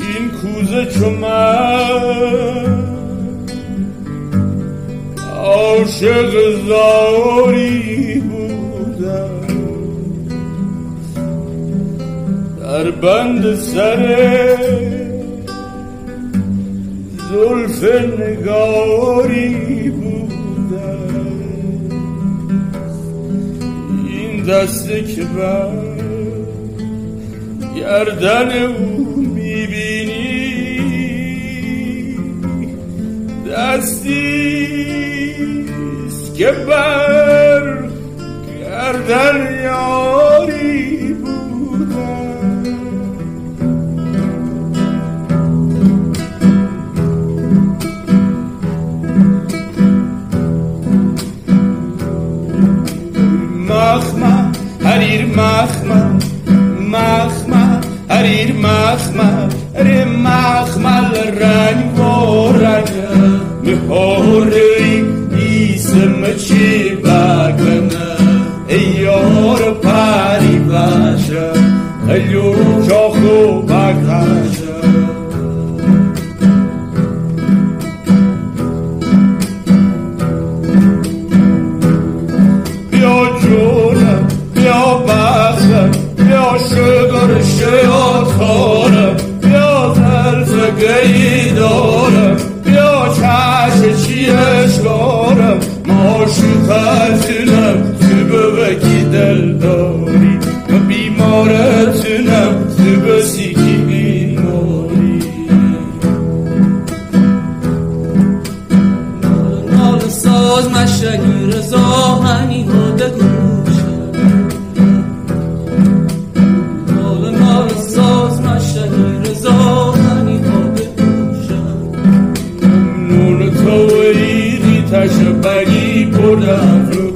این کوزه چو من عاشق زاری بودم، در بند سر زلف نگاری بودم. این دسته که بر گردن او میبینی دستیست که بر گردن یاری بودم. مخمل حریر مخمل مخمل حریر مخمل ره مخمل رنگ و رنگ مهاری ایسم چی بگنه ای یار پری باشه خیلیو چاخو بگشه. بیا جونم بیا بختم بیا شگر شیاطانم بیا زلف گیدارم بیا چشم چیشگارم معاشقتونم تو ببکی دل داری و بیمارتونم تو بسیکی بیماری. نال ساز مشهیر زاهنی هده گوشم نال ساز مشهیر زاهنی هده گوشم. نون تو ایدی تشبگی پردم